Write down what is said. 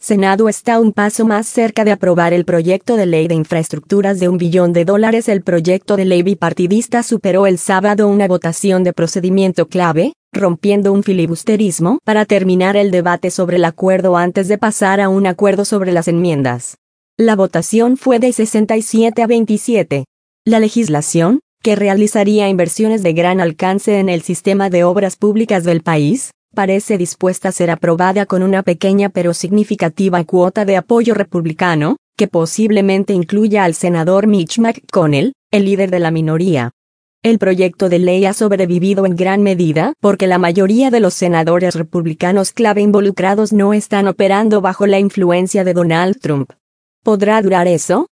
Senado está un paso más cerca de aprobar el proyecto de ley de infraestructuras de $1 billón. El proyecto de ley bipartidista superó el sábado una votación de procedimiento clave, rompiendo un filibusterismo para terminar el debate sobre el acuerdo antes de pasar a un acuerdo sobre las enmiendas. La votación fue de 67 a 27. La legislación, que realizaría inversiones de gran alcance en el sistema de obras públicas del país, parece dispuesta a ser aprobada con una pequeña pero significativa cuota de apoyo republicano, que posiblemente incluya al senador Mitch McConnell, el líder de la minoría. El proyecto de ley ha sobrevivido en gran medida porque la mayoría de los senadores republicanos clave involucrados no están operando bajo la influencia de Donald Trump. ¿Podrá durar eso?